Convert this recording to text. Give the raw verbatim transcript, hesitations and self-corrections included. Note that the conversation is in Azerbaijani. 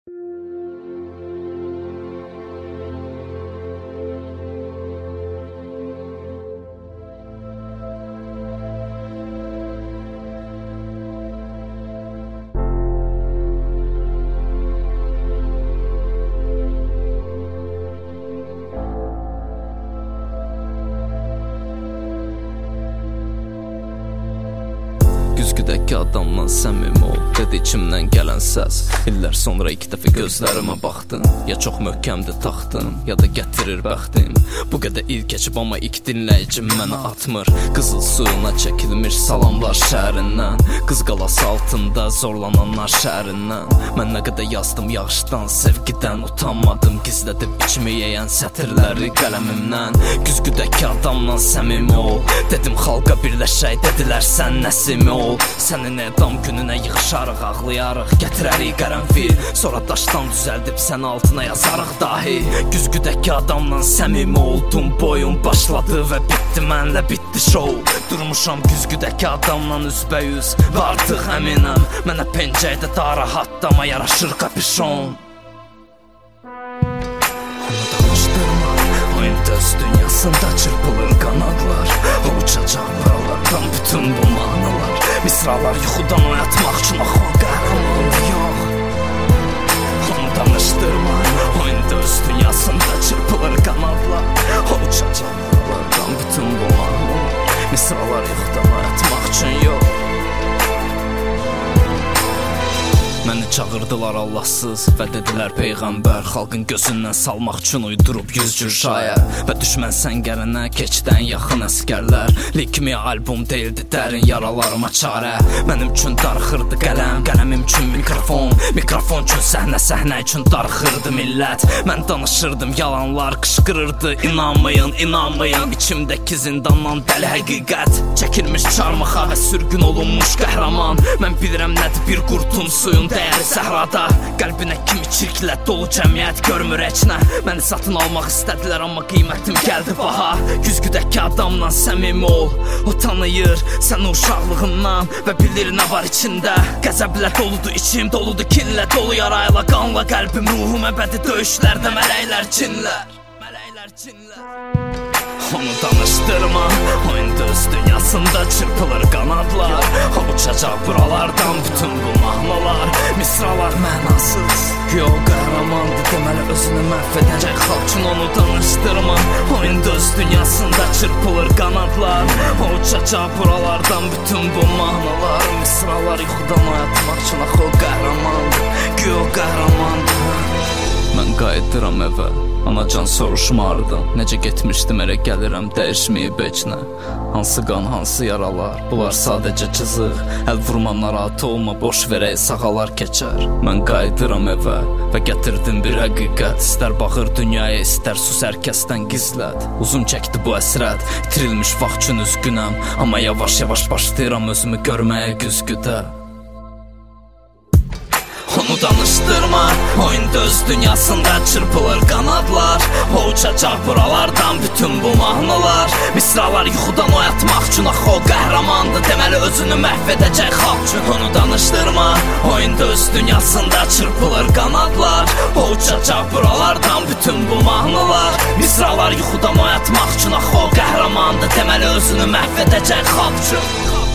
Güzgüdəki adamla səmimi ol, dedi içimdən gələn səs. İllər sonra iki dəfə gözlərimə baxdın. Ya çox möhkəmdir taxtım, ya da gətirir bəxtim. Bu qədər il keçib amma ilk dinləyicim mənə atmır. Qızıl suyuna çəkilmiş salamlar şəhərindən, qız qalası altında zorlananlar şəhərindən. Mən nə qədər yazdım yağışdan, sevgidən utanmadım. Gizlədib içimi yeyən sətirləri qələmimdən. Güzgüdəki adamla səmimi ol, dedim xalqa birləşək, dedilər sən nəsimi ol. Sənin edam gününə yığışarıq, ağlayarıq, gətirərik qərənfil. Sonra daşdan düzəldib sən altına yazarıq dahi. Güzgüdəki adamla səmimi oldum, boyun başladı və bitdi mənlə bitdi şou. Durmuşam güzgüdəki adamla üzbəyüz və artıq əminəm, mənə pencəkdə daha rahatlama yaraşır kapişon. Onu danışdırma, oyun döz dünyasında çırpılır qanadlar. O uçacaq buralardan bütün bu manalar. Misralar yuxudan oyatmaq üçün axı o qəhrəmandır, yox. Onu danışdırma, oyun döz dünyasında çırpılır qanadlar. O uçacaq buralardan bütün bu manalar. Misralar yuxudan oyatmaq üçün yox. Məni çağırdılar Allahsız və dedilər Peyğəmbər. Xalqın gözündən salmaq üçün uydurub yüz cür şayə. Və düşmən səngərinə keçdən yaxın əskərlər. Likmi album deyildi dərin yaralarıma çarə. Mənim üçün darıxırdı qələm, qələmim üçün mikrofon. Mikrofon üçün səhnə, səhnə üçün darıxırdı millət. Mən danışırdım, yalanlar qışqırırdı. İnanmayın, inanmayın, içimdəki zindandan dəli həqiqət. Çəkilmiş çarmıxa və sürgün olunmuş qəhrəman. Mən bilirəm nədir bir qurtum suyun dəyəri səhrada. Qəlbinə kimi çirklə dolu cəmiyyət görmür əçnə. Məni satın almaq istədilər amma qiymətim gəldi baha. Güzgüdəki adamla səmimi ol, o tanıyır səni uşaqlığından və bilir nə var içində. Qəzəblə doludur içim, doludur kinlə, dolu yarayla, qanla qəlbim, ruhum əbədi döyüşlərdə mələklər, cinlər, mələklər, cinlər. Onu danışdırma, oyun döz dünyasında çırpılır qanadlar. O uçacaq buralardan bütün bu mahnılar. Misralar mənasız, yox qəhrəmandır, deməli özünü məhv edəcək xalq üçün. Onu danışdırma, oyun döz dünyasında çırpılır qanadlar. O uçacaq buralardan bütün bu mahnılar. Misralar yuxudan oyatmaq üçün axı o qəhrəmandır, yox qəhrəmandır. Mən qayıdıram evə, anacan soruşmardım. Necə getmişdim elə gəlirəm, dəyişməyib heç nə. Hansı qan, hansı yaralar, bunlar sadəcə cızıq. Əl vurma, narahat olma, boş verək, sağalar keçər. Mən qayıdıram evə və gətirdim bir həqiqət. İstər baxır dünyaya, istər sus, hər kəsdən gizlət. Uzun çəkdi bu əsrət, itirilmiş vaxt üçün üzgünəm. Amma yavaş-yavaş başlayıram özümü görməyə güzgüdə. Onu danışdırma, oyun döz dünyasında çırpılır qanadlar. O uçacaq buralardan bütün bu mahnılar. Misralar yuxudan oyatmaq üçün axı o qəhrəmandır, deməli özünü məhv edəcək xalq üçün. Onu danışdırma, oyun döz dünyasında çırpılır qanadlar. O uçacaq buralardan bütün bu mahnılar. Misralar yuxudan oyatmaq üçün axı o qəhrəmandır, deməli özünü məhv edəcək xalq üçün.